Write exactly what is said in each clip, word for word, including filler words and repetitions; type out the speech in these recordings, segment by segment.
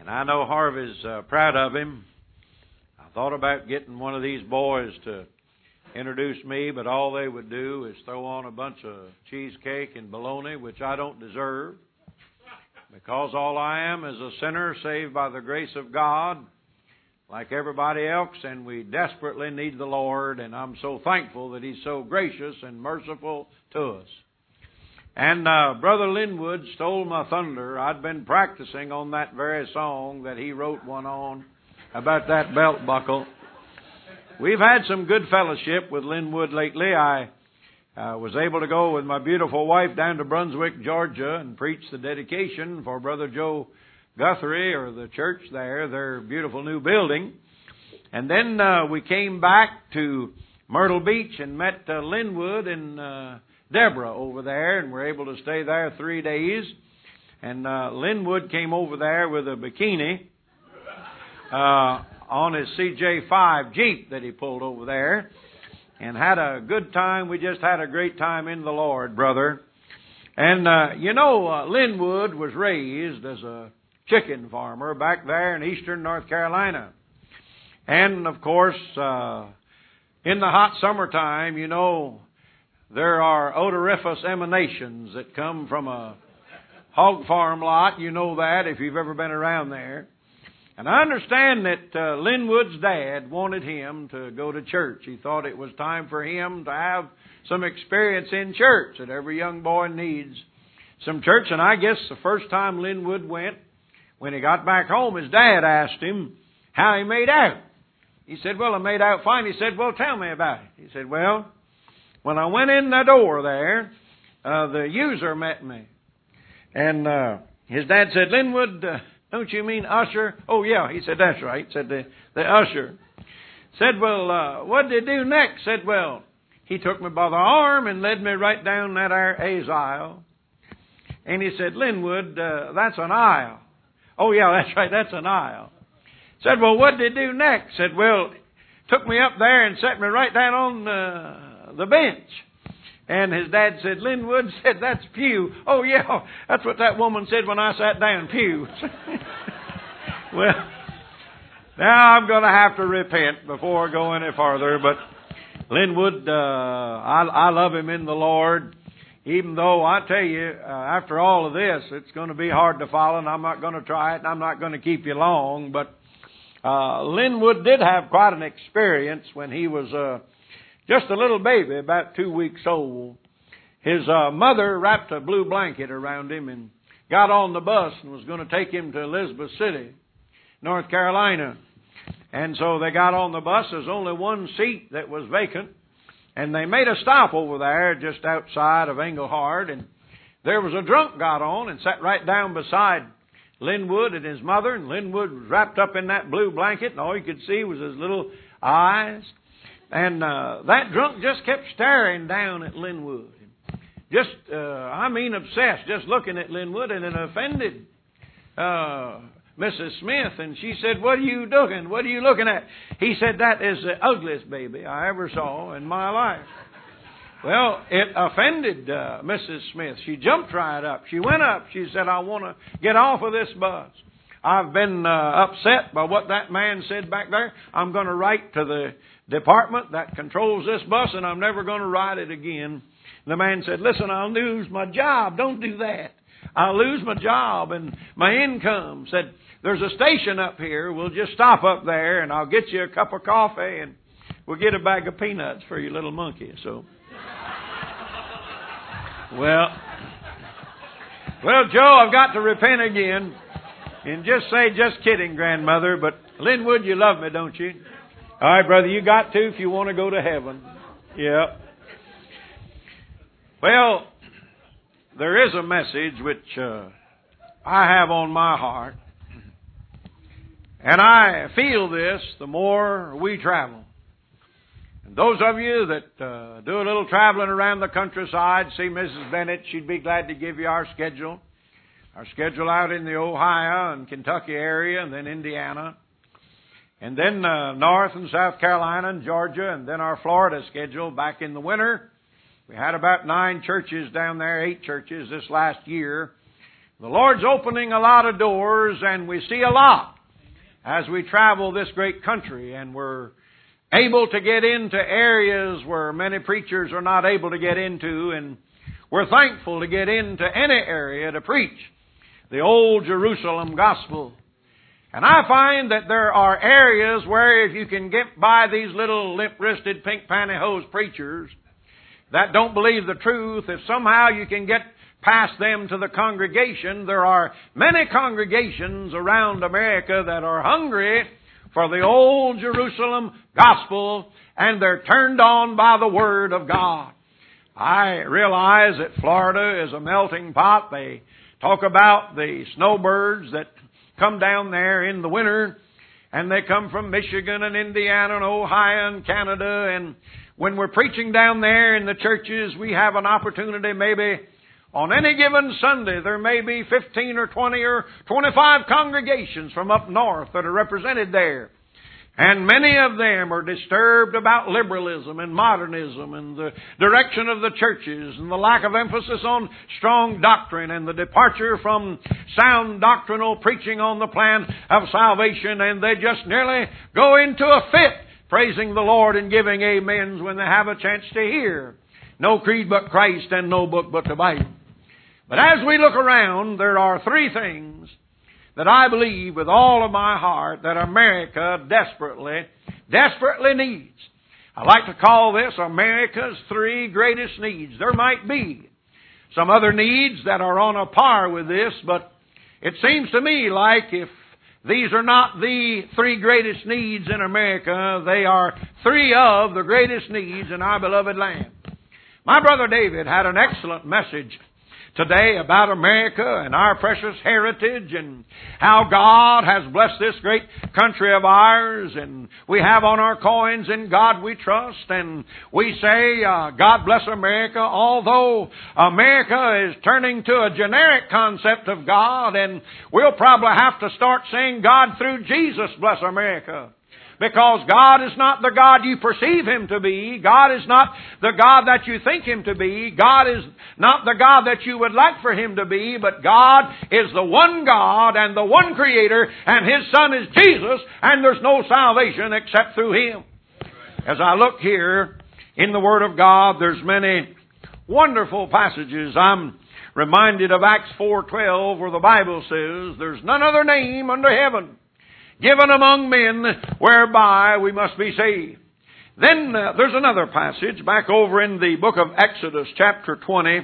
And I know Harvey's uh, proud of him. I thought about getting one of these boys to introduce me, but all they would do is throw on a bunch of cheesecake and bologna, which I don't deserve, because all I am is a sinner saved by the grace of God, like everybody else, and we desperately need the Lord, and I'm so thankful that He's so gracious and merciful to us. And uh, Brother Linwood stole my thunder. I'd been practicing on that very song that he wrote one on about that belt buckle. We've had some good fellowship with Linwood lately. I uh, was able to go with my beautiful wife down to Brunswick, Georgia, and preach the dedication for Brother Joe Guthrie, or the church there, their beautiful new building. And then uh, we came back to Myrtle Beach and met uh, Linwood and uh, Deborah over there, and were able to stay there three days. And uh, Linwood came over there with a bikini uh, on his C J five Jeep that he pulled over there, and had a good time. We just had a great time in the Lord, brother. And uh, you know, uh, Linwood was raised as a chicken farmer back there in eastern North Carolina. And of course, uh, in the hot summertime, you know, there are odoriferous emanations that come from a hog farm lot. You know that if you've ever been around there. And I understand that uh, Linwood's dad wanted him to go to church. He thought it was time for him to have some experience in church, that every young boy needs some church. And I guess the first time Linwood went, when he got back home, his dad asked him how he made out. He said, well, I made out fine. He said, well, tell me about it. He said, well, when I went in the door there, uh, the user met me. And uh, his dad said, Linwood, uh, don't you mean usher? Oh, yeah. He said, that's right. He said, the, the usher. Said, well, uh, what did he do next? Said, well, he took me by the arm and led me right down that there aisle. And he said, Linwood, uh, that's an aisle. Oh, yeah, that's right. That's an aisle. Said, well, what did he do next? Said, well, took me up there and set me right down on the, the bench. And his dad said, Linwood, said, that's pew. Oh, yeah, that's what that woman said when I sat down, pew. Well, now I'm going to have to repent before I go any farther. But Linwood, uh, I, I love him in the Lord. Even though I tell you, uh, after all of this, it's going to be hard to follow, and I'm not going to try it, and I'm not going to keep you long. But uh, Linwood did have quite an experience when he was uh, just a little baby, about two weeks old. His uh, mother wrapped a blue blanket around him and got on the bus and was going to take him to Elizabeth City, North Carolina. And so they got on the bus. There's only one seat that was vacant. And they made a stop over there just outside of Englehart. And there was a drunk got on and sat right down beside Linwood and his mother. And Linwood was wrapped up in that blue blanket, and all you could see was his little eyes. And uh, that drunk just kept staring down at Linwood. Just, uh, I mean obsessed, just looking at Linwood, and it offended uh, Missus Smith. And she said, what are you doing? What are you looking at? He said, that is the ugliest baby I ever saw in my life. Well, it offended uh, Missus Smith. She jumped right up. She went up. She said, I want to get off of this bus. I've been uh, upset by what that man said back there. I'm going to write to the department that controls this bus, and I'm never going to ride it again. The man said, listen, I'll lose my job. Don't do that. I'll lose my job and my income. Said, there's a station up here. We'll just stop up there, and I'll get you a cup of coffee, and we'll get a bag of peanuts for your little monkey. So, well, well, Joe, I've got to repent again and just say, just kidding, grandmother. But Linwood, you love me, don't you? All right, brother, you got to if you want to go to heaven. Yeah. Well, there is a message which uh, I have on my heart. And I feel this the more we travel. And those of you that uh, do a little traveling around the countryside, see Missus Bennett, she'd be glad to give you our schedule. Our schedule out in the Ohio and Kentucky area, and then Indiana. And then uh, North and South Carolina and Georgia, and then our Florida schedule back in the winter. We had about nine churches down there, eight churches this last year The Lord's opening a lot of doors, and we see a lot as we travel this great country, and we're able to get into areas where many preachers are not able to get into, and we're thankful to get into any area to preach the old Jerusalem gospel. And I find that there are areas where if you can get by these little limp-wristed, pink pantyhose preachers that don't believe the truth, if somehow you can get past them to the congregation, there are many congregations around America that are hungry for the old Jerusalem gospel, and they're turned on by the Word of God. I realize that Florida is a melting pot. They talk about the snowbirds that come down there in the winter, and they come from Michigan and Indiana and Ohio and Canada, and when we're preaching down there in the churches, we have an opportunity maybe on any given Sunday, there may be fifteen or twenty or twenty-five congregations from up north that are represented there. And many of them are disturbed about liberalism and modernism and the direction of the churches and the lack of emphasis on strong doctrine and the departure from sound doctrinal preaching on the plan of salvation. And they just nearly go into a fit praising the Lord and giving amens when they have a chance to hear no creed but Christ and no book but the Bible. But as we look around, there are three things that I believe with all of my heart that America desperately, desperately needs. I like to call this America's three greatest needs. There might be some other needs that are on a par with this, but it seems to me like if these are not the three greatest needs in America, they are three of the greatest needs in our beloved land. My brother David had an excellent message today about America and our precious heritage and how God has blessed this great country of ours, and we have on our coins "In God We Trust," and we say uh, God bless America, although America is turning to a generic concept of God, and we'll probably have to start saying God through Jesus bless America. Because God is not the God you perceive Him to be. God is not the God that you think Him to be. God is not the God that you would like for Him to be. But God is the one God and the one Creator, and His Son is Jesus, and there's no salvation except through Him. As I look here in the Word of God, there's many wonderful passages. I'm reminded of Acts four twelve, where the Bible says, "There's none other name under heaven given among men whereby we must be saved." Then uh, there's another passage back over in the book of Exodus chapter twenty.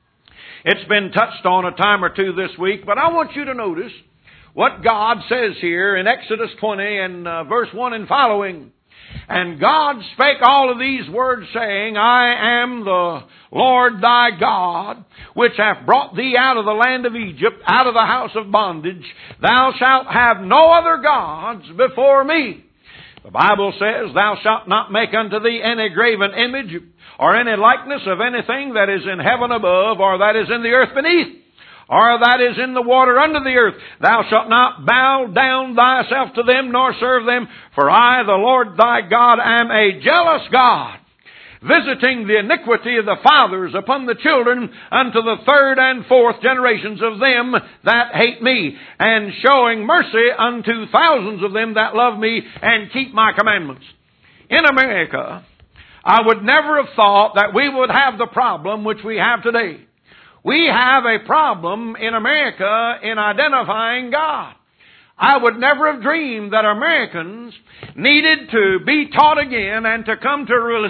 It's been touched on a time or two this week, but I want you to notice what God says here in Exodus twenty and uh, verse one and following. "And God spake all of these words, saying, I am the Lord thy God, which hath brought thee out of the land of Egypt, out of the house of bondage. Thou shalt have no other gods before me." The Bible says, "Thou shalt not make unto thee any graven image, or any likeness of anything that is in heaven above, or that is in the earth beneath, or that is in the water under the earth. Thou shalt not bow down thyself to them, nor serve them. For I, the Lord thy God, am a jealous God, visiting the iniquity of the fathers upon the children unto the third and fourth generations of them that hate me, and showing mercy unto thousands of them that love me and keep my commandments." In America, I would never have thought that we would have the problem which we have today. We have a problem in America in identifying God. I would never have dreamed that Americans needed to be taught again and to come to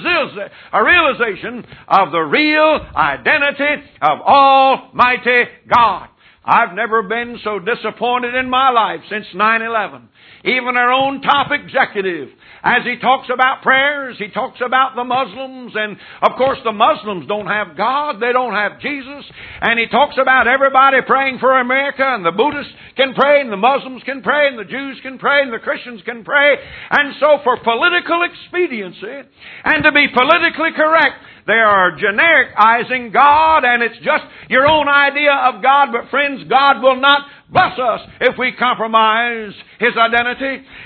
a realization of the real identity of Almighty God. I've never been so disappointed in my life since nine eleven. Even our own top executive, as he talks about prayers, he talks about the Muslims, and of course the Muslims don't have God, they don't have Jesus, and he talks about everybody praying for America, and the Buddhists can pray, and the Muslims can pray, and the Jews can pray, and the Christians can pray, and so for political expediency, and to be politically correct, they are genericizing God, and it's just your own idea of God. But friends, God will not bless us if we compromise His identity.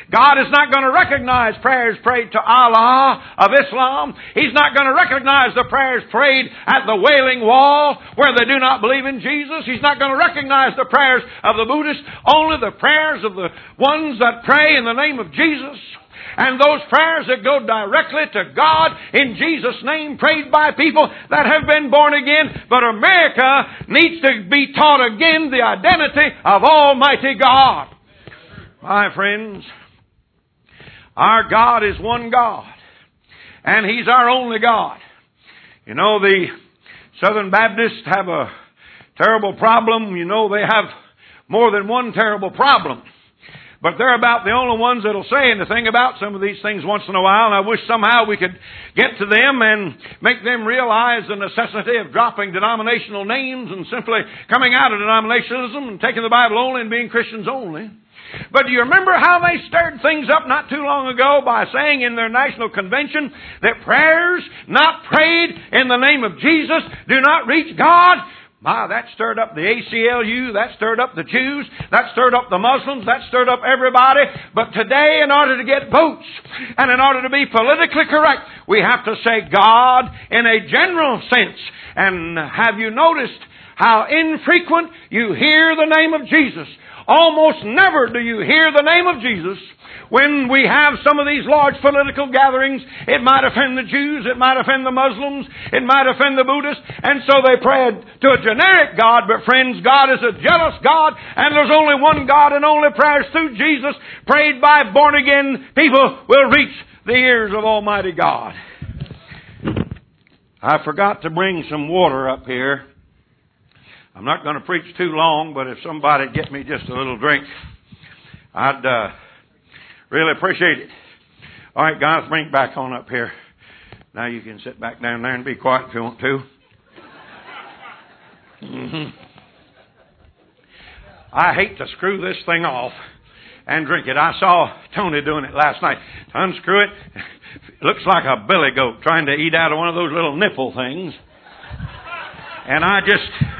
God is not going to recognize prayers prayed to Allah of Islam. He's not going to recognize the prayers prayed at the Wailing Wall where they do not believe in Jesus. He's not going to recognize the prayers of the Buddhists. Only the prayers of the ones that pray in the name of Jesus. And those prayers that go directly to God in Jesus' name, prayed by people that have been born again. But America needs to be taught again the identity of Almighty God. My friends, our God is one God. And He's our only God. You know, the Southern Baptists have a terrible problem. You know, they have more than one terrible problem. But they're about the only ones that'll say anything about some of these things once in a while. And I wish somehow we could get to them and make them realize the necessity of dropping denominational names and simply coming out of denominationalism and taking the Bible only and being Christians only. But do you remember how they stirred things up not too long ago by saying in their national convention that prayers not prayed in the name of Jesus do not reach God? My, that stirred up the A C L U, that stirred up the Jews, that stirred up the Muslims, that stirred up everybody. But today, in order to get votes, and in order to be politically correct, we have to say God in a general sense. And have you noticed how infrequent you hear the name of Jesus? Almost never do you hear the name of Jesus when we have some of these large political gatherings. It might offend the Jews, it might offend the Muslims, it might offend the Buddhists, and so they pray to a generic God. But friends, God is a jealous God, and there's only one God, and only prayers through Jesus, prayed by born-again people, will reach the ears of Almighty God. I forgot to bring some water up here. I'm not going to preach too long, but if somebody would get me just a little drink, I'd uh, really appreciate it. All right, guys, bring it back on up here. Now you can sit back down there and be quiet if you want to. Mm-hmm. I hate to screw this thing off and drink it. I saw Tony doing it last night. To unscrew it, it looks like a billy goat trying to eat out of one of those little nipple things. And I just...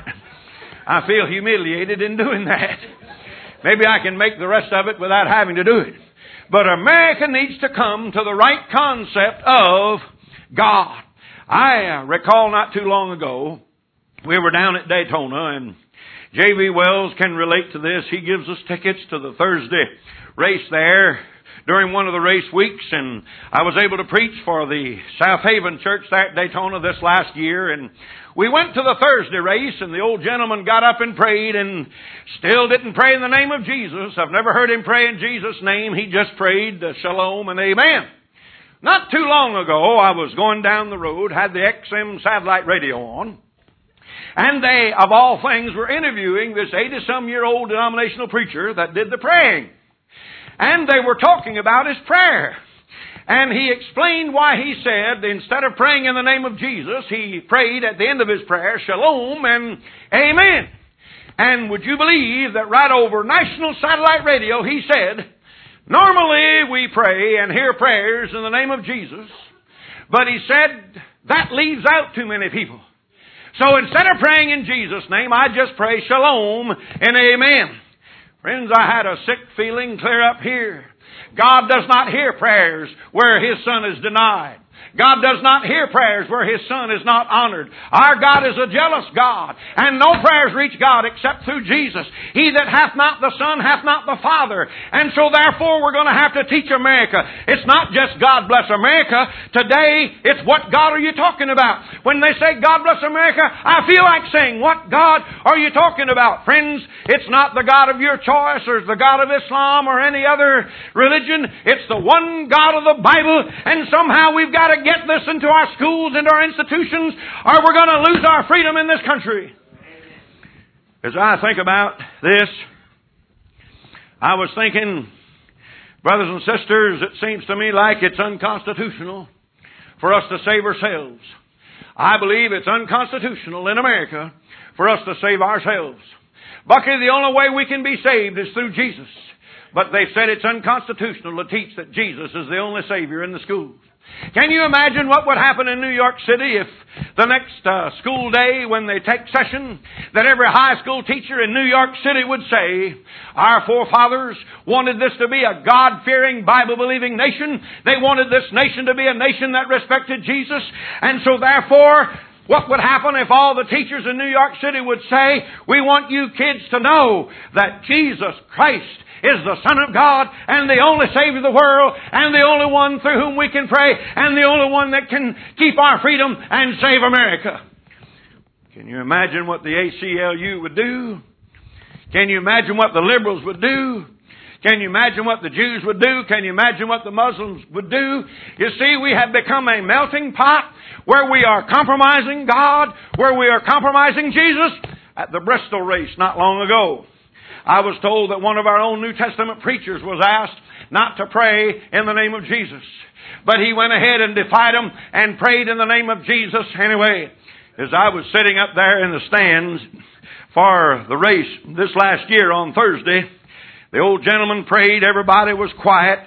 I feel humiliated in doing that. Maybe I can make the rest of it without having to do it. But America needs to come to the right concept of God. I recall not too long ago, we were down at Daytona, and J B Wells can relate to this. He gives us tickets to the Thursday race there during one of the race weeks, and I was able to preach for the South Haven Church there at Daytona this last year, and we went to the Thursday race, and the old gentleman got up and prayed, and still didn't pray in the name of Jesus. I've never heard him pray in Jesus' name. He just prayed uh, shalom and amen. Not too long ago, I was going down the road, had the X M satellite radio on, and they, of all things, were interviewing this eighty-some-year-old denominational preacher that did the praying. And they were talking about his prayer. And he explained why he said, instead of praying in the name of Jesus, he prayed at the end of his prayer, shalom and amen. And would you believe that right over national satellite radio, he said, normally we pray and hear prayers in the name of Jesus. But he said, that leaves out too many people. So instead of praying in Jesus' name, I just pray shalom and amen. Friends, I had a sick feeling clear up here. God does not hear prayers where His Son is denied. God does not hear prayers where His Son is not honored. Our God is a jealous God, and no prayers reach God except through Jesus. He that hath not the Son hath not the Father. And so therefore we're going to have to teach America. It's not just God bless America. Today, it's what God are you talking about? When they say God bless America, I feel like saying, what God are you talking about? Friends, it's not the God of your choice or the God of Islam or any other religion. It's the one God of the Bible, and somehow we've got to get this into our schools, into our institutions, or we're going to lose our freedom in this country. As I think about this, I was thinking, brothers and sisters, it seems to me like it's unconstitutional for us to save ourselves. I believe it's unconstitutional in America for us to save ourselves. Bucky, the only way we can be saved is through Jesus. But they said it's unconstitutional to teach that Jesus is the only Savior in the schools. Can you imagine what would happen in New York City if the next uh, school day when they take session, that every high school teacher in New York City would say, our forefathers wanted this to be a God-fearing, Bible-believing nation. They wanted this nation to be a nation that respected Jesus. And so therefore, what would happen if all the teachers in New York City would say, we want you kids to know that Jesus Christ is the Son of God and the only Savior of the world and the only one through whom we can pray and the only one that can keep our freedom and save America. Can you imagine what the A C L U would do? Can you imagine what the liberals would do? Can you imagine what the Jews would do? Can you imagine what the Muslims would do? You see, we have become a melting pot where we are compromising God, where we are compromising Jesus. At the Bristol race not long ago, I was told that one of our own New Testament preachers was asked not to pray in the name of Jesus. But he went ahead and defied them and prayed in the name of Jesus anyway. As I was sitting up there in the stands for the race this last year on Thursday, the old gentleman prayed, everybody was quiet.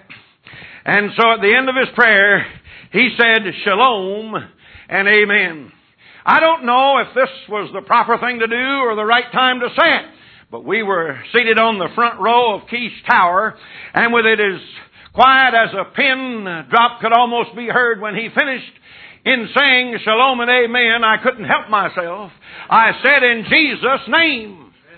And so at the end of his prayer, he said, Shalom and Amen. I don't know if this was the proper thing to do or the right time to say it. But we were seated on the front row of Keith's Tower, and with it as quiet as a pin drop could almost be heard when he finished in saying Shalom and Amen, I couldn't help myself. I said, in Jesus' name.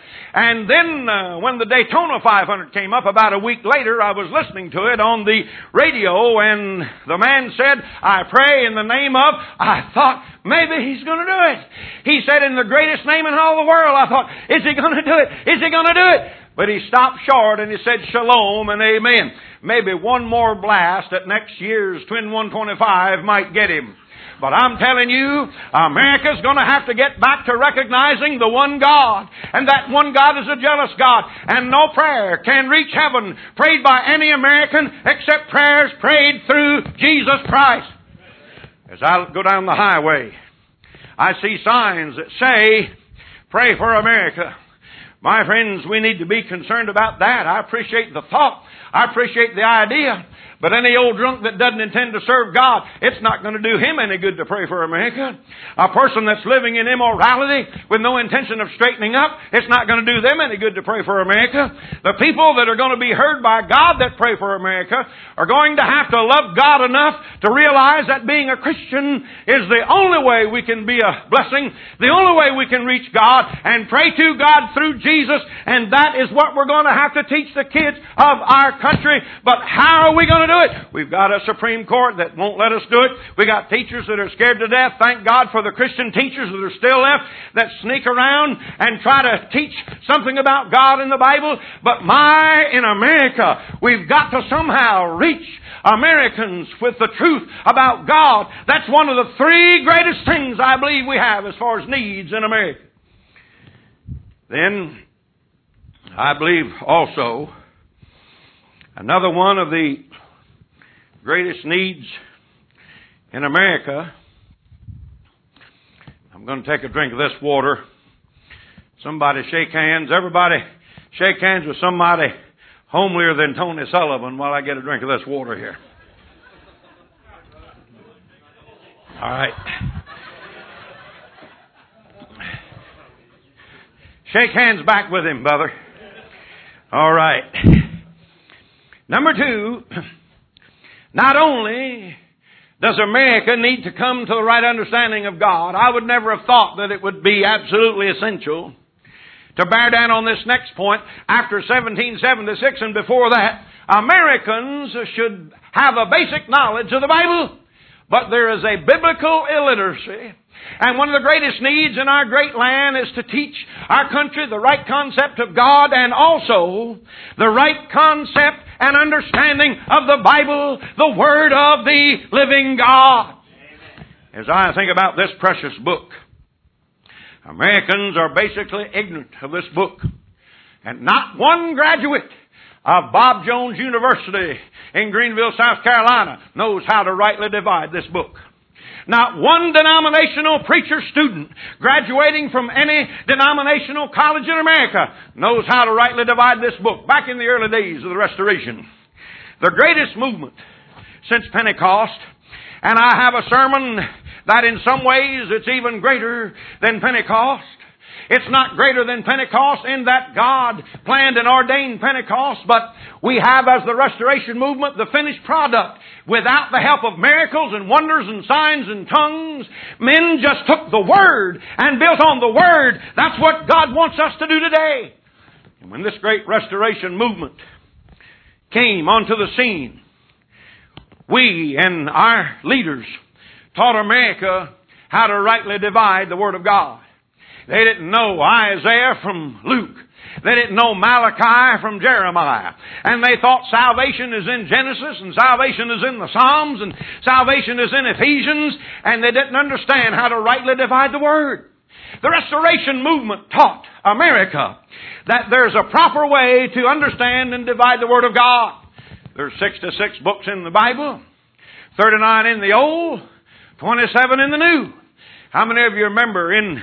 And then uh, when the Daytona five hundred came up about a week later, I was listening to it on the radio, and the man said, I pray in the name of, I thought, maybe he's going to do it. He said, in the greatest name in all the world. I thought, is he going to do it? Is he going to do it? But he stopped short and he said, Shalom and Amen. Maybe one more blast at next year's Twin one twenty-five might get him. But I'm telling you, America's going to have to get back to recognizing the one God. And that one God is a jealous God. And no prayer can reach heaven prayed by any American except prayers prayed through Jesus Christ. As I go down the highway, I see signs that say, pray for America. My friends, we need to be concerned about that. I appreciate the thought. I appreciate the idea. But any old drunk that doesn't intend to serve God, it's not going to do him any good to pray for America. A person that's living in immorality with no intention of straightening up, it's not going to do them any good to pray for America. The people that are going to be heard by God that pray for America are going to have to love God enough to realize that being a Christian is the only way we can be a blessing, the only way we can reach God and pray to God through Jesus. And that is what we're going to have to teach the kids of our country. But how are we going to do it? We've got a Supreme Court that won't let us do it. We got teachers that are scared to death. Thank God for the Christian teachers that are still left that sneak around and try to teach something about God in the Bible. But my, in America, we've got to somehow reach Americans with the truth about God. That's one of the three greatest things I believe we have as far as needs in America. Then, I believe also, another one of the greatest needs in America. I'm going to take a drink of this water. Somebody shake hands. Everybody shake hands with somebody homelier than Tony Sullivan while I get a drink of this water here. All right. Shake hands back with him, brother. All right. Number two, not only does America need to come to the right understanding of God, I would never have thought that it would be absolutely essential to bear down on this next point. After seventeen seventy-six and before that, Americans should have a basic knowledge of the Bible, but there is a biblical illiteracy. And one of the greatest needs in our great land is to teach our country the right concept of God and also the right concept and understanding of the Bible, the Word of the living God. As I think about this precious book, Americans are basically ignorant of this book. And not one graduate of Bob Jones University in Greenville, South Carolina knows how to rightly divide this book. Not one denominational preacher student graduating from any denominational college in America knows how to rightly divide this book. Back in the early days of the Restoration, the greatest movement since Pentecost And I have a sermon that in some ways it's even greater than Pentecost. It's not greater than Pentecost in that God planned and ordained Pentecost, but we have as the Restoration Movement the finished product. Without the help of miracles and wonders and signs and tongues, men just took the Word and built on the Word. That's what God wants us to do today. And when this great Restoration Movement came onto the scene, we and our leaders taught America how to rightly divide the Word of God. They didn't know Isaiah from Luke. They didn't know Malachi from Jeremiah. And they thought salvation is in Genesis and salvation is in the Psalms and salvation is in Ephesians, and they didn't understand how to rightly divide the Word. The Restoration Movement taught America that there's a proper way to understand and divide the Word of God. There's sixty-six books in the Bible, thirty-nine in the Old, twenty-seven in the New. How many of you remember in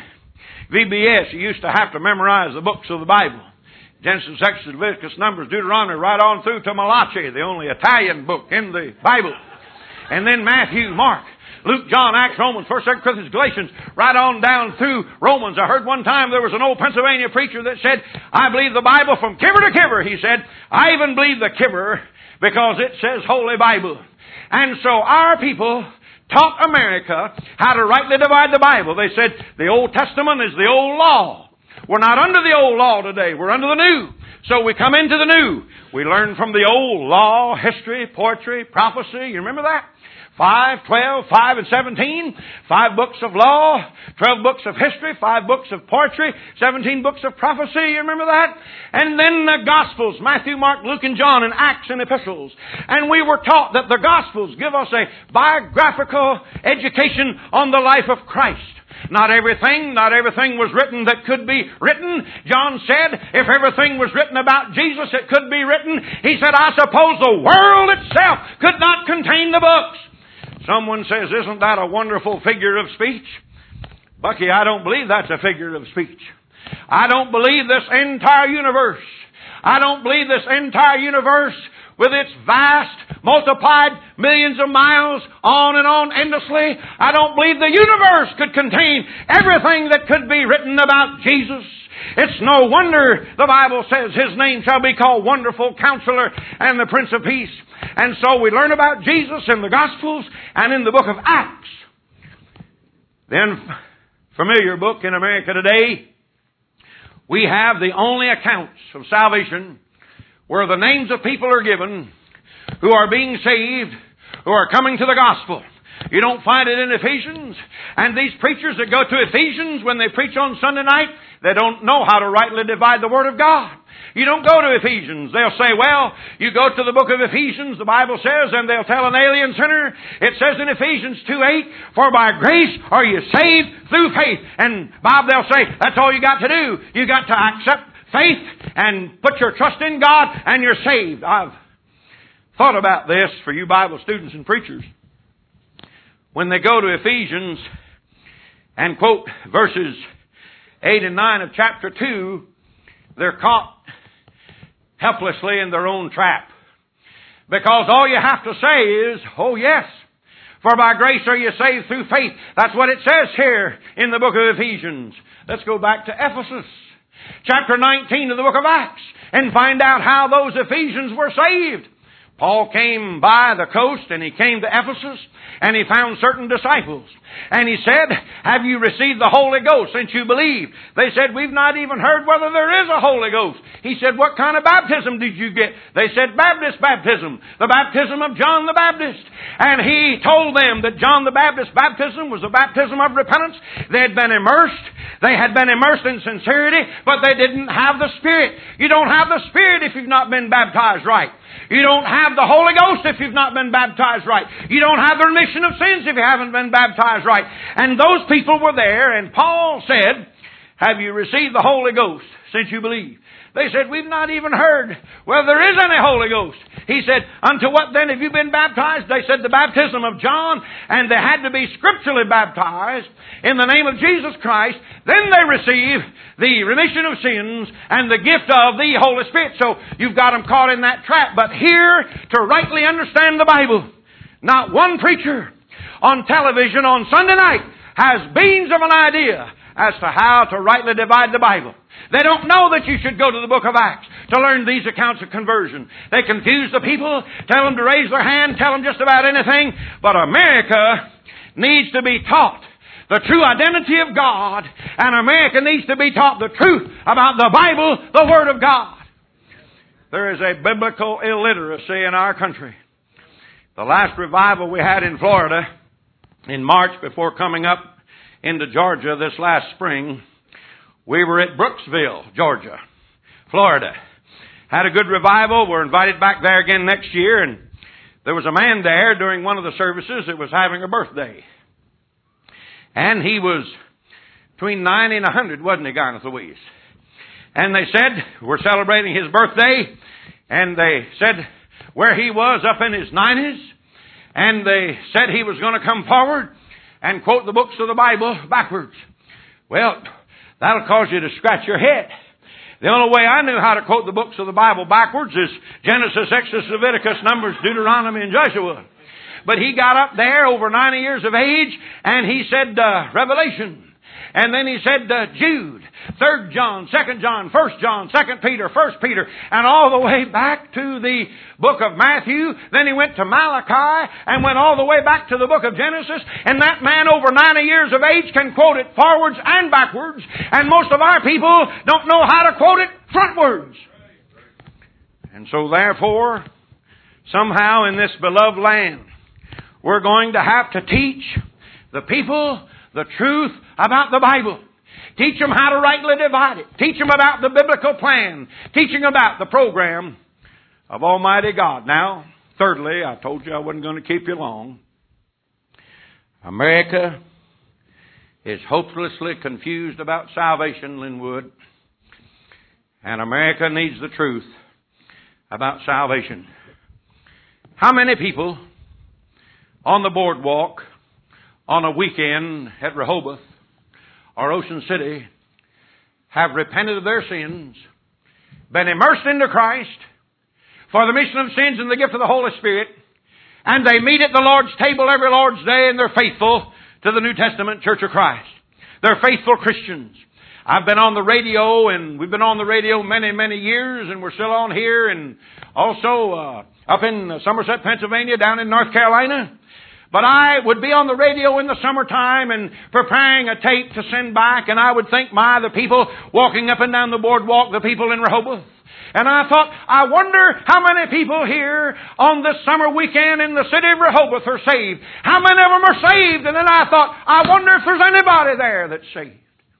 V B S, you used to have to memorize the books of the Bible? Genesis, Exodus, Leviticus, Numbers, Deuteronomy, right on through to Malachi, the only Italian book in the Bible. And then Matthew, Mark, Luke, John, Acts, Romans, First, Second Corinthians, Galatians, right on down through Romans. I heard one time there was an old Pennsylvania preacher that said, I believe the Bible from kiver to kiver. He said, I even believe the kiver because it says Holy Bible. And so our people taught America how to rightly divide the Bible. They said the Old Testament is the old law. We're not under the old law today. We're under the new. So we come into the new. We learn from the old law, history, poetry, prophecy. You remember that? Five, twelve, five and seventeen. Five books of law, twelve books of history, five books of poetry, seventeen books of prophecy. You remember that? And then the Gospels, Matthew, Mark, Luke, and John, and Acts and Epistles. And we were taught that the Gospels give us a biographical education on the life of Christ. Not everything, not everything was written that could be written. John said, if everything was written about Jesus, it could be written. He said, I suppose the world itself could not contain the books. Someone says, isn't that a wonderful figure of speech? Bucky, I don't believe that's a figure of speech. I don't believe this entire universe. I don't believe this entire universe with its vast, multiplied millions of miles on and on endlessly. I don't believe the universe could contain everything that could be written about Jesus. It's no wonder the Bible says His name shall be called Wonderful Counselor and the Prince of Peace. And so we learn about Jesus in the Gospels and in the book of Acts. Then, familiar book in America today, we have the only accounts of salvation where the names of people are given who are being saved, who are coming to the gospel. You don't find it in Ephesians. And these preachers that go to Ephesians when they preach on Sunday night, they don't know how to rightly divide the Word of God. You don't go to Ephesians. They'll say, well, you go to the book of Ephesians, the Bible says, and they'll tell an alien sinner, it says in Ephesians two eight, for by grace are you saved through faith. And Bob, they'll say, that's all you got to do. You got to accept faith and put your trust in God and you're saved. I've thought about this for you Bible students and preachers. When they go to Ephesians and quote verses eight and nine of chapter two, they're caught helplessly in their own trap. Because all you have to say is, oh yes, for by grace are you saved through faith. That's what it says here in the book of Ephesians. Let's go back to Ephesus, chapter nineteen of the book of Acts, and find out how those Ephesians were saved. Paul came by the coast and he came to Ephesus and he found certain disciples. And he said, have you received the Holy Ghost since you believed? They said, we've not even heard whether there is a Holy Ghost. He said, what kind of baptism did you get? They said, Baptist baptism, the baptism of John the Baptist. And he told them that John the Baptist's baptism was a baptism of repentance. They had been immersed. They had been immersed in sincerity, but they didn't have the Spirit. You don't have the Spirit if you've not been baptized right. You don't have the Holy Ghost if you've not been baptized right. You don't have the remission of sins if you haven't been baptized right. And those people were there, and Paul said, have you received the Holy Ghost since you believe? They said, we've not even heard whether there is any Holy Ghost. He said, unto what then have you been baptized? They said, the baptism of John, and they had to be scripturally baptized in the name of Jesus Christ. Then they receive the remission of sins and the gift of the Holy Spirit. So you've got them caught in that trap. But here, to rightly understand the Bible, not one preacher on television on Sunday night has beans of an idea as to how to rightly divide the Bible. They don't know that you should go to the book of Acts to learn these accounts of conversion. They confuse the people, tell them to raise their hand, tell them just about anything. But America needs to be taught the true identity of God, and America needs to be taught the truth about the Bible, the Word of God. There is a biblical illiteracy in our country. The last revival we had in Florida in March before coming up into Georgia this last spring, we were at Brooksville, Georgia, Florida. Had a good revival. We're invited back there again next year, and there was a man there during one of the services that was having a birthday. And he was between ninety and one hundred, wasn't he, Garnet Louise? And they said, we're celebrating his birthday, and they said where he was up in his nineties, and they said he was going to come forward and quote the books of the Bible backwards. Well, that'll cause you to scratch your head. The only way I knew how to quote the books of the Bible backwards is Genesis, Exodus, Leviticus, Numbers, Deuteronomy, and Joshua. But he got up there over ninety years of age, and he said uh, Revelation. And then he said uh, Jude, Third John, Second John, First John, Second Peter, First Peter, and all the way back to the book of Matthew. Then he went to Malachi and went all the way back to the book of Genesis. And that man over ninety years of age can quote it forwards and backwards. And most of our people don't know how to quote it frontwards. And so therefore, somehow in this beloved land, we're going to have to teach the people the truth about the Bible. Teach them how to rightly divide it. Teach them about the biblical plan. Teach them about the program of Almighty God. Now, thirdly, I told you I wasn't going to keep you long. America is hopelessly confused about salvation, Linwood. And America needs the truth about salvation. How many people on the boardwalk on a weekend at Rehoboth or Ocean City have repented of their sins, been immersed into Christ for the remission of sins and the gift of the Holy Spirit, and they meet at the Lord's table every Lord's Day, and they're faithful to the New Testament Church of Christ. They're faithful Christians. I've been on the radio, and we've been on the radio many, many years, and we're still on here, and also uh, up in Somerset, Pennsylvania, down in North Carolina. But I would be on the radio in the summertime and preparing a tape to send back, and I would think, my, the people walking up and down the boardwalk, the people in Rehoboth. And I thought, I wonder how many people here on this summer weekend in the city of Rehoboth are saved. How many of them are saved? And then I thought, I wonder if there's anybody there that's saved.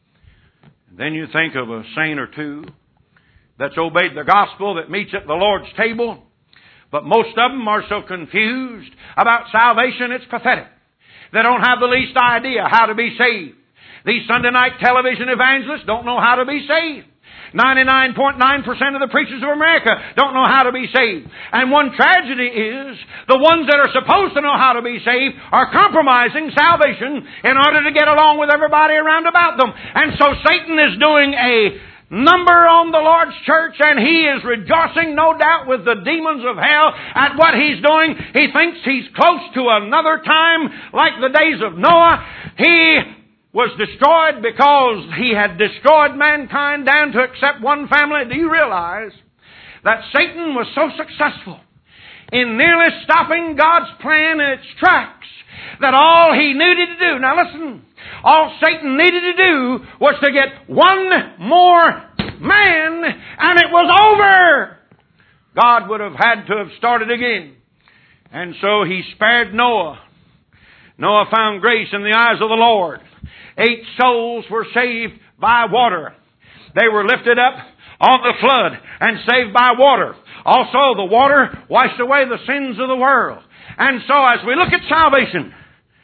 And then you think of a saint or two that's obeyed the gospel, that meets at the Lord's table. But most of them are so confused about salvation, it's pathetic. They don't have the least idea how to be saved. These Sunday night television evangelists don't know how to be saved. ninety-nine point nine percent of the preachers of America don't know how to be saved. And one tragedy is the ones that are supposed to know how to be saved are compromising salvation in order to get along with everybody around about them. And so Satan is doing a number on the Lord's church, and he is rejoicing, no doubt, with the demons of hell at what he's doing. He thinks he's close to another time like the days of Noah. He was destroyed because he had destroyed mankind down to except one family. Do you realize that Satan was so successful in nearly stopping God's plan in its tracks that all he needed to do, now listen, all Satan needed to do was to get one more man, and it was over. God would have had to have started again. And so he spared Noah. Noah found grace in the eyes of the Lord. Eight souls were saved by water. They were lifted up on the flood and saved by water. Also, the water washed away the sins of the world. And so as we look at salvation,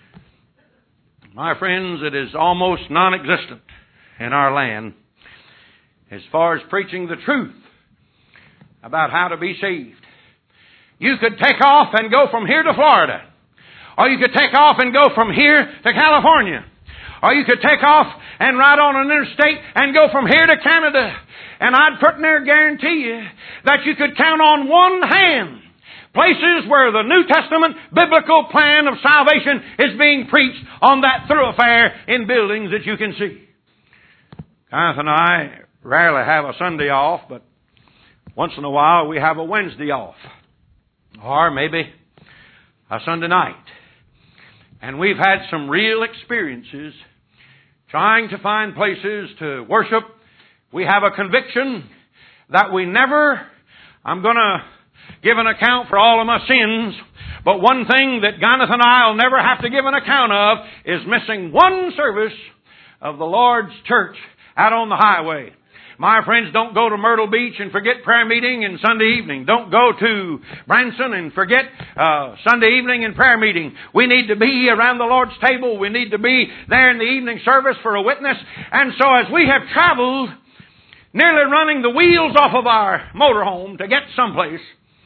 my friends, it is almost non-existent in our land as far as preaching the truth about how to be saved. You could take off and go from here to Florida. Or you could take off and go from here to California. Or you could take off and ride on an interstate and go from here to Canada. And I'd put in there guarantee you that you could count on one hand Places where the New Testament biblical plan of salvation is being preached on that thoroughfare in buildings that you can see. Kenneth and I rarely have a Sunday off, but once in a while we have a Wednesday off. Or maybe a Sunday night. And we've had some real experiences trying to find places to worship. We have a conviction that we never, I'm going to give an account for all of my sins, but one thing that Kenneth and I will never have to give an account of is missing one service of the Lord's church out on the highway. My friends, don't go to Myrtle Beach and forget prayer meeting and Sunday evening. Don't go to Branson and forget uh, Sunday evening and prayer meeting. We need to be around the Lord's table. We need to be there in the evening service for a witness. And so as we have traveled, nearly running the wheels off of our motorhome to get someplace,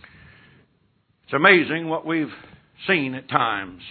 it's amazing what we've seen at times.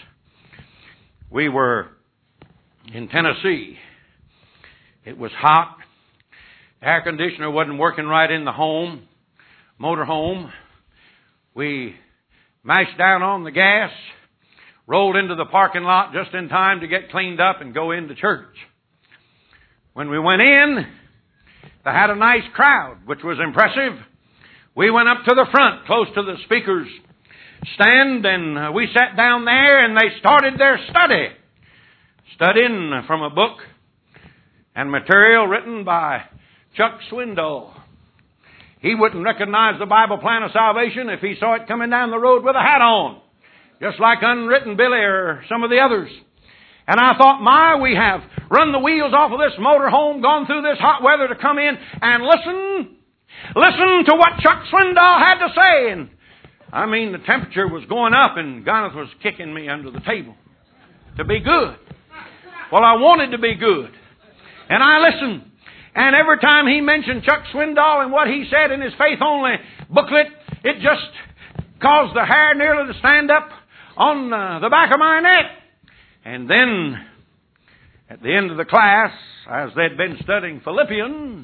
We were in Tennessee. It was hot. Air conditioner wasn't working right in the home, motorhome. We mashed down on the gas, rolled into the parking lot just in time to get cleaned up and go into church. When we went in, they had a nice crowd, which was impressive. We went up to the front, close to the speaker's stand, and we sat down there, and they started their study. Studying from a book and material written by Chuck Swindoll. He wouldn't recognize the Bible plan of salvation if he saw it coming down the road with a hat on, just like Unwritten Billy or some of the others. And I thought, my, we have run the wheels off of this motorhome, gone through this hot weather to come in and listen, listen to what Chuck Swindoll had to say. And I mean, the temperature was going up, and Kenneth was kicking me under the table to be good. Well, I wanted to be good, and I listened. And every time he mentioned Chuck Swindoll and what he said in his Faith Only booklet, it just caused the hair nearly to stand up on uh, the back of my neck. And then, at the end of the class, as they'd been studying Philippians,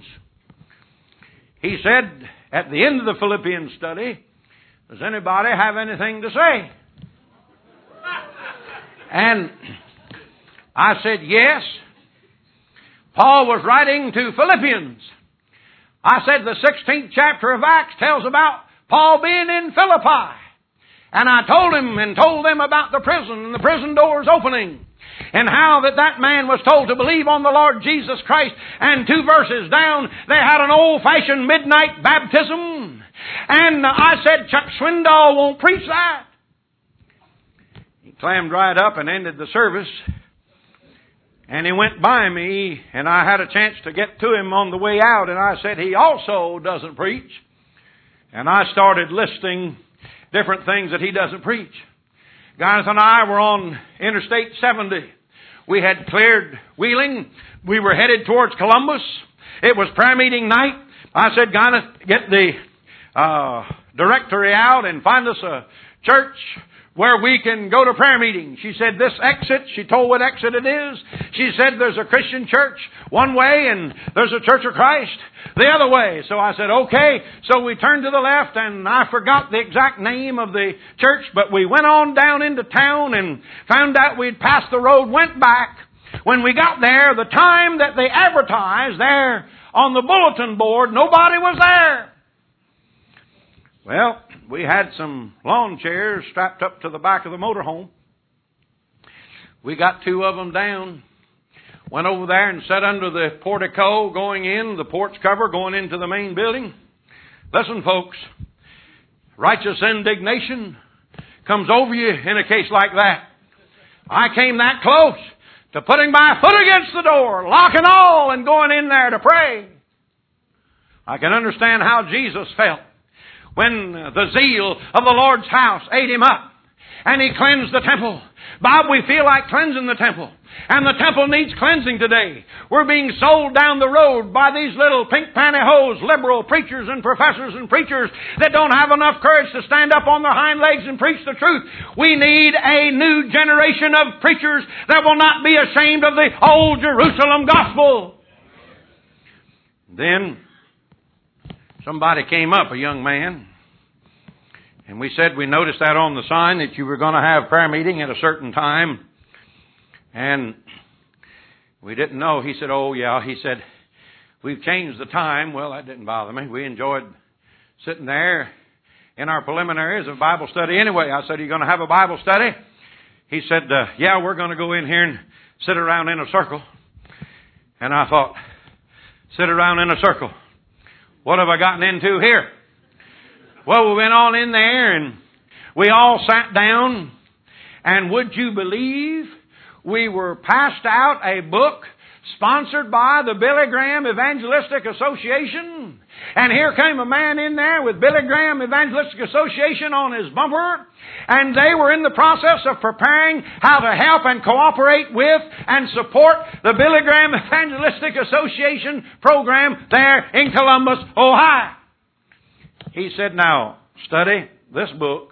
he said, at the end of the Philippians study, does anybody have anything to say? And I said, yes. Paul was writing to Philippians. I said the sixteenth chapter of Acts tells about Paul being in Philippi. And I told him and told them about the prison and the prison doors opening. And how that that man was told to believe on the Lord Jesus Christ. And two verses down, they had an old-fashioned midnight baptism. And I said, Chuck Swindoll won't preach that. He clammed right up and ended the service. And he went by me, and I had a chance to get to him on the way out, and I said, he also doesn't preach. And I started listing different things that he doesn't preach. Kenneth and I were on Interstate seventy. We had cleared Wheeling. We were headed towards Columbus. It was prayer meeting night. I said, Kenneth, get the uh, directory out and find us a church where we can go to prayer meeting. She said, this exit, she told what exit it is. She said, there's a Christian church one way and there's a Church of Christ the other way. So I said, okay. So we turned to the left, and I forgot the exact name of the church, but we went on down into town and found out we'd passed the road, went back. When we got there, the time that they advertised there on the bulletin board, nobody was there. Well, we had some lawn chairs strapped up to the back of the motorhome. We got two of them down. Went over there and sat under the portico going in, the porch cover going into the main building. Listen, folks, righteous indignation comes over you in a case like that. I came that close to putting my foot against the door, locking all, and going in there to pray. I can understand how Jesus felt when the zeal of the Lord's house ate him up and he cleansed the temple. Bob, we feel like cleansing the temple. And the temple needs cleansing today. We're being sold down the road by these little pink pantyhose liberal preachers and professors and preachers that don't have enough courage to stand up on their hind legs and preach the truth. We need a new generation of preachers that will not be ashamed of the old Jerusalem gospel. Then somebody came up, a young man, And we said we noticed that on the sign that you were going to have prayer meeting at a certain time. And we didn't know. He said, oh, yeah. He said, we've changed the time. Well, that didn't bother me. We enjoyed sitting there in our preliminaries of Bible study anyway. I said, are you going to have a Bible study? He said, uh, yeah, we're going to go in here and sit around in a circle. And I thought, sit around in a circle. What have I gotten into here? Well, we went on in there and we all sat down. And would you believe we were passed out a book sponsored by the Billy Graham Evangelistic Association. And here came a man in there with Billy Graham Evangelistic Association on his bumper. And they were in the process of preparing how to help and cooperate with and support the Billy Graham Evangelistic Association program there in Columbus, Ohio. He said, now, study this book.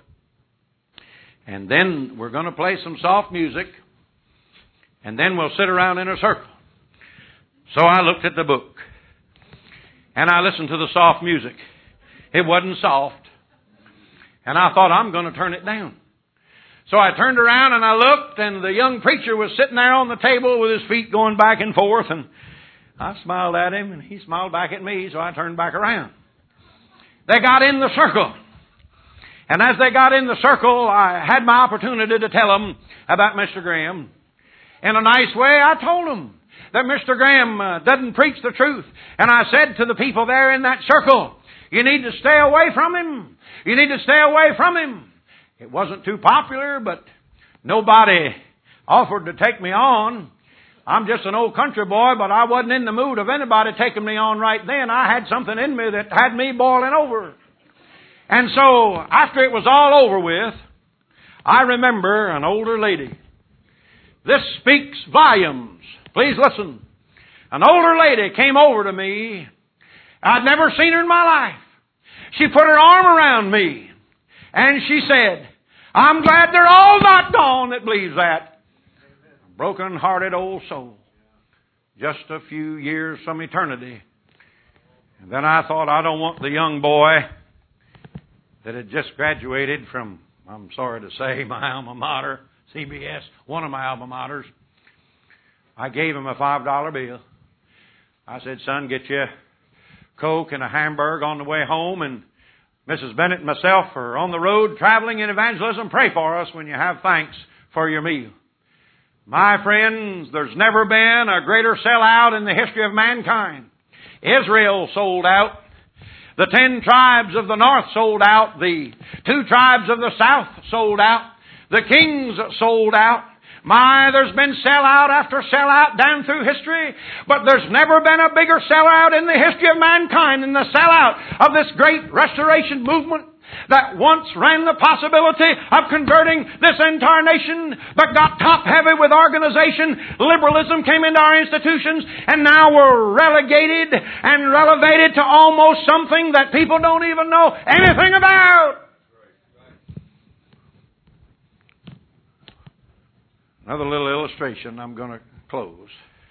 And then we're going to play some soft music. And then we'll sit around in a circle. So I looked at the book. And I listened to the soft music. It wasn't soft. And I thought, I'm going to turn it down. So I turned around and I looked, and the young preacher was sitting there on the table with his feet going back and forth. And I smiled at him, and he smiled back at me, so I turned back around. They got in the circle. And as they got in the circle, I had my opportunity to tell them about Mister Graham. In a nice way, I told them that Mister Graham uh, doesn't preach the truth. And I said to the people there in that circle, you need to stay away from him. You need to stay away from him. It wasn't too popular, but nobody offered to take me on. I'm just an old country boy, but I wasn't in the mood of anybody taking me on right then. I had something in me that had me boiling over. And so, after it was all over with, I remember an older lady. This speaks volumes. Please listen. An older lady came over to me. I'd never seen her in my life. She put her arm around me. And she said, I'm glad they're all not gone that believes that. Broken-hearted old soul. Just a few years from eternity. And then I thought, I don't want the young boy that had just graduated from, I'm sorry to say, my alma mater, C B S, one of my alma maters. I gave him a five dollar bill. I said, son, get you a Coke and a hamburger on the way home, and Missus Bennett and myself are on the road traveling in evangelism. Pray for us when you have thanks for your meal. My friends, there's never been a greater sellout in the history of mankind. Israel sold out. The ten tribes of the north sold out. The two tribes of the south sold out. The kings sold out. My, there's been sellout after sellout down through history, but there's never been a bigger sellout in the history of mankind than the sellout of this great restoration movement that once ran the possibility of converting this entire nation, but got top heavy with organization. Liberalism came into our institutions, and now we're relegated and relevated to almost something that people don't even know anything about. Another little illustration, I'm going to close.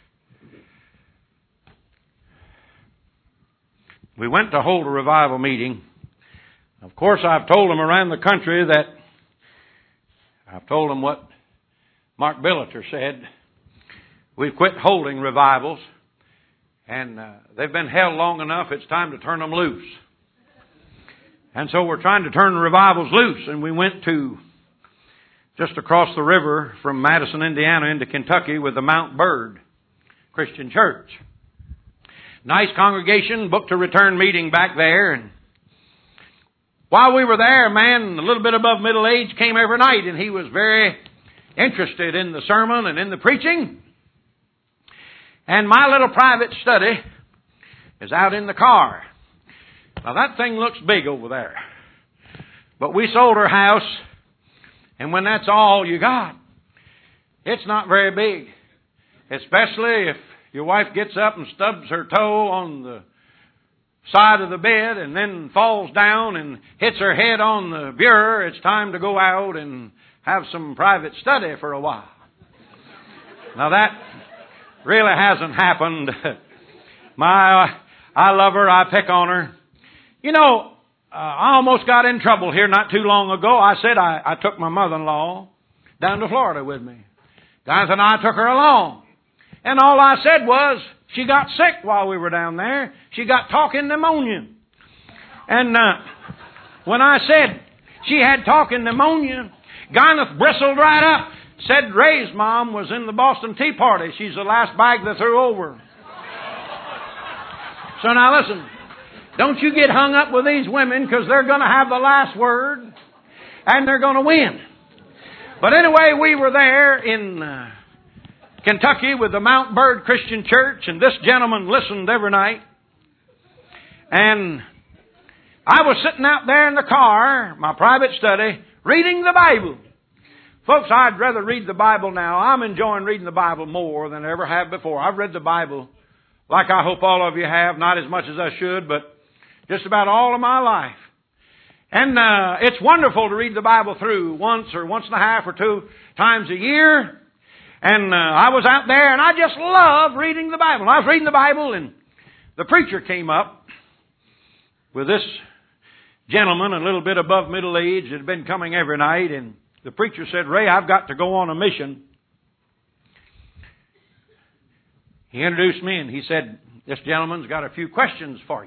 We went to hold a revival meeting. Of course, I've told them around the country that, I've told them what Mark Billiter said. We've quit holding revivals, and uh, they've been held long enough, it's time to turn them loose. And so we're trying to turn the revivals loose, and we went to just across the river from Madison, Indiana into Kentucky with the Mount Bird Christian Church. Nice congregation, booked a return meeting back there. And while we were there, a man a little bit above middle age came every night, and he was very interested in the sermon and in the preaching. And my little private study is out in the car. Now that thing looks big over there. But we sold our house. And when that's all you got, it's not very big. Especially if your wife gets up and stubs her toe on the side of the bed and then falls down and hits her head on the bureau. It's time to go out and have some private study for a while. Now that really hasn't happened. My, I love her. I pick on her. You know, uh, I almost got in trouble here not too long ago. I said I, I took my mother-in-law down to Florida with me. Jonathan and I took her along. And all I said was, she got sick while we were down there. She got talking pneumonia. And uh, when I said she had talking pneumonia, Gwyneth bristled right up. Said Ray's mom was in the Boston Tea Party. She's the last bag they threw over. So now listen, don't you get hung up with these women, because they're going to have the last word and they're going to win. But anyway, we were there in uh, Kentucky with the Mount Bird Christian Church, and this gentleman listened every night. And I was sitting out there in the car, my private study, reading the Bible. Folks, I'd rather read the Bible now. I'm enjoying reading the Bible more than I ever have before. I've read the Bible like I hope all of you have, not as much as I should, but just about all of my life. And uh, it's wonderful to read the Bible through once or once and a half or two times a year. And uh, I was out there and I just love reading the Bible. I was reading the Bible and the preacher came up with this gentleman, a little bit above middle age, that had been coming every night. And the preacher said, Ray, I've got to go on a mission. He introduced me and he said, this gentleman's got a few questions for you.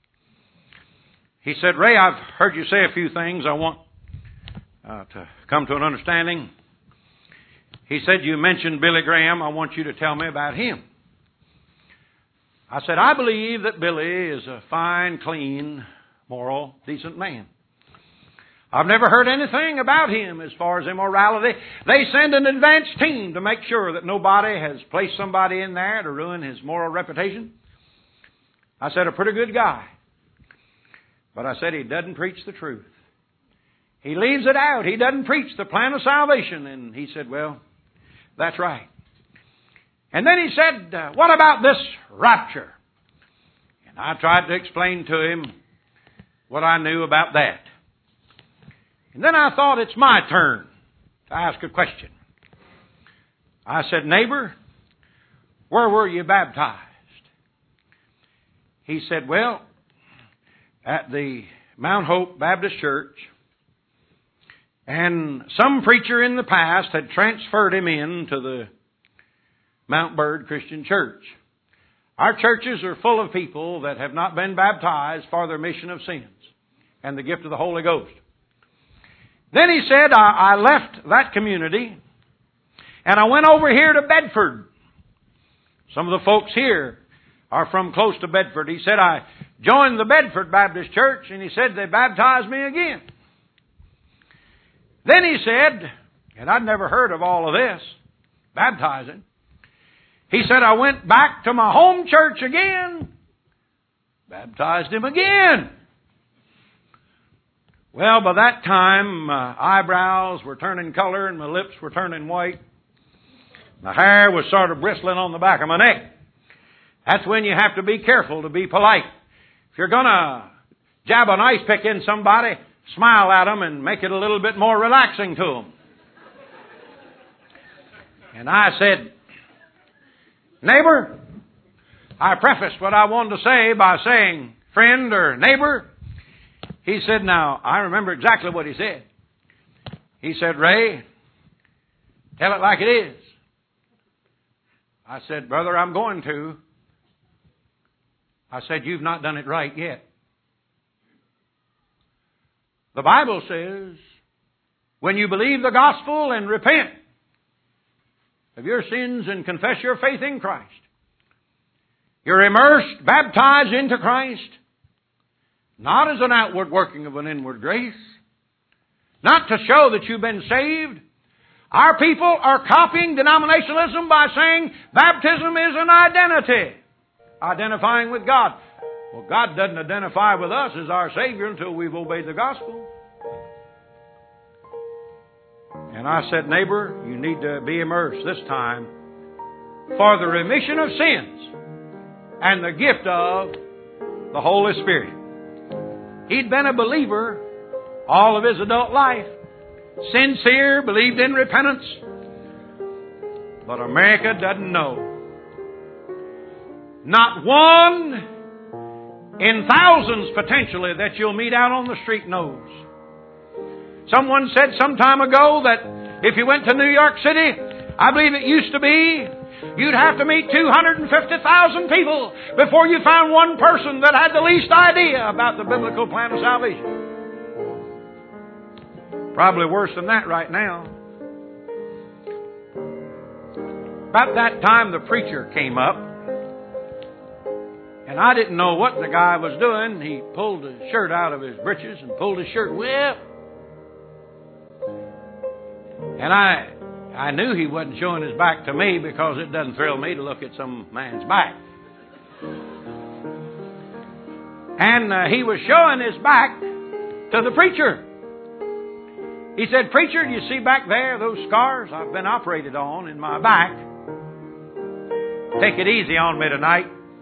He said, Ray, I've heard you say a few things. I want uh, to come to an understanding. He said, you mentioned Billy Graham. I want you to tell me about him. I said, I believe that Billy is a fine, clean, moral, decent man. I've never heard anything about him as far as immorality. They send an advance team to make sure that nobody has placed somebody in there to ruin his moral reputation. I said, a pretty good guy. But I said, he doesn't preach the truth. He leaves it out. He doesn't preach the plan of salvation. And he said, well, that's right. And then he said, uh, what about this rapture? And I tried to explain to him what I knew about that. And then I thought it's my turn to ask a question. I said, neighbor, where were you baptized? He said, well, at the Mount Hope Baptist Church. And some preacher in the past had transferred him in to the Mount Bird Christian Church. Our churches are full of people that have not been baptized for their remission of sins and the gift of the Holy Ghost. Then he said, I, I left that community and I went over here to Bedford. Some of the folks here are from close to Bedford. He said, I joined the Bedford Baptist Church, and he said they baptized me again. Then he said, and I'd never heard of all of this, baptizing. He said, I went back to my home church again, baptized him again. Well, by that time, my eyebrows were turning color and my lips were turning white. My hair was sort of bristling on the back of my neck. That's when you have to be careful to be polite. If you're going to jab an ice pick in somebody, smile at them and make it a little bit more relaxing to them. And I said, neighbor, I prefaced what I wanted to say by saying, friend or neighbor. He said, now, I remember exactly what he said. He said, Ray, tell it like it is. I said, brother, I'm going to. I said, you've not done it right yet. The Bible says, when you believe the gospel and repent of your sins and confess your faith in Christ, you're immersed, baptized into Christ, not as an outward working of an inward grace, not to show that you've been saved. Our people are copying denominationalism by saying baptism is an identity. Identifying with God. Well, God doesn't identify with us as our Savior until we've obeyed the gospel. And I said, neighbor, you need to be immersed this time for the remission of sins and the gift of the Holy Spirit. He'd been a believer all of his adult life. Sincere, believed in repentance. But America doesn't know. Not one in thousands potentially that you'll meet out on the street knows. Someone said some time ago that if you went to New York City, I believe it used to be, you'd have to meet two hundred fifty thousand people before you found one person that had the least idea about the biblical plan of salvation. Probably worse than that right now. About that time the preacher came up, and I didn't know what the guy was doing. He pulled his shirt out of his breeches and pulled his shirt way up. And I I knew he wasn't showing his back to me because it doesn't thrill me to look at some man's back. And uh, he was showing his back to the preacher. He said, "Preacher, do you see back there those scars I've been operated on in my back? Take it easy on me tonight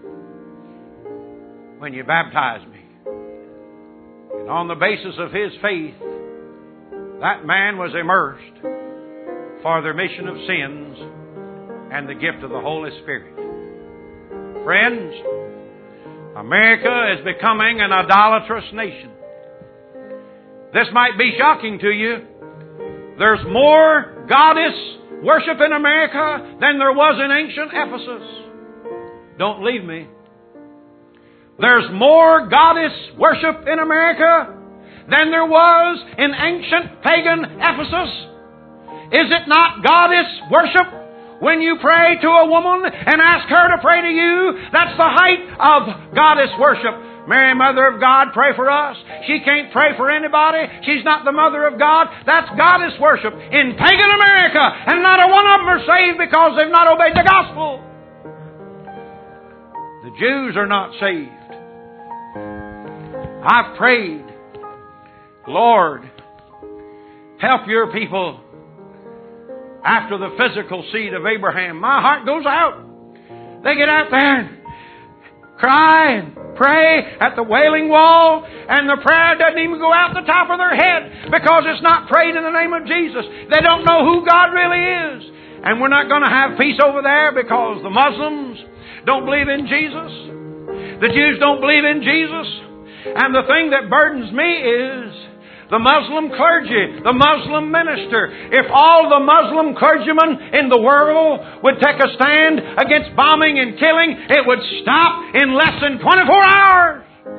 when you baptize me." And on the basis of his faith, that man was immersed for the remission of sins and the gift of the Holy Spirit. Friends, America is becoming an idolatrous nation. This might be shocking to you. There's more goddess worship in America than there was in ancient Ephesus. Don't leave me. There's more goddess worship in America than there was in ancient pagan Ephesus. Is it not goddess worship when you pray to a woman and ask her to pray to you? That's the height of goddess worship. Mary, Mother of God, pray for us. She can't pray for anybody. She's not the Mother of God. That's goddess worship in pagan America. And not a one of them are saved because they've not obeyed the gospel. The Jews are not saved. I've prayed, Lord, help your people after the physical seed of Abraham. My heart goes out. They get out there and cry and pray at the Wailing Wall, and the prayer doesn't even go out the top of their head because it's not prayed in the name of Jesus. They don't know who God really is. And we're not going to have peace over there because the Muslims don't believe in Jesus. The Jews don't believe in Jesus. And the thing that burdens me is the Muslim clergy, the Muslim minister. If all the Muslim clergymen in the world would take a stand against bombing and killing, it would stop in less than twenty-four hours.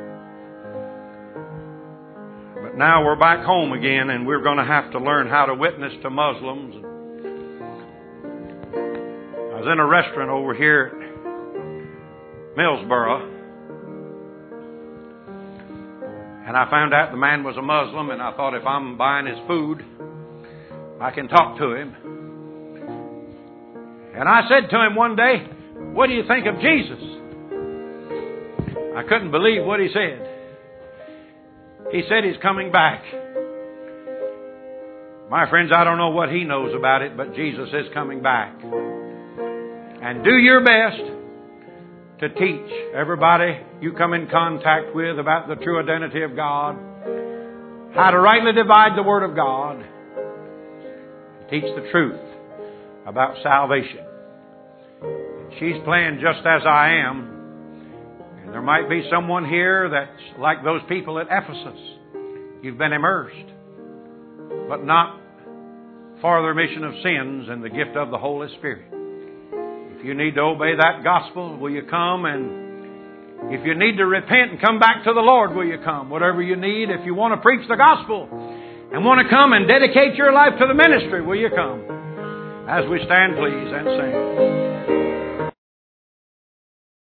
But now we're back home again, and we're going to have to learn how to witness to Muslims. I was in a restaurant over here at Millsboro, and I found out the man was a Muslim, and I thought if I'm buying his food, I can talk to him. And I said to him one day, "What do you think of Jesus?" I couldn't believe what he said. He said he's coming back. My friends, I don't know what he knows about it, but Jesus is coming back. And do your best to teach everybody you come in contact with about the true identity of God, how to rightly divide the Word of God, teach the truth about salvation. She's playing Just As I Am, and there might be someone here that's like those people at Ephesus. You've been immersed, but not for the remission of sins and the gift of the Holy Spirit. If you need to obey that gospel, will you come? And if you need to repent and come back to the Lord, will you come? Whatever you need. If you want to preach the gospel and want to come and dedicate your life to the ministry, will you come? As we stand, please, and sing.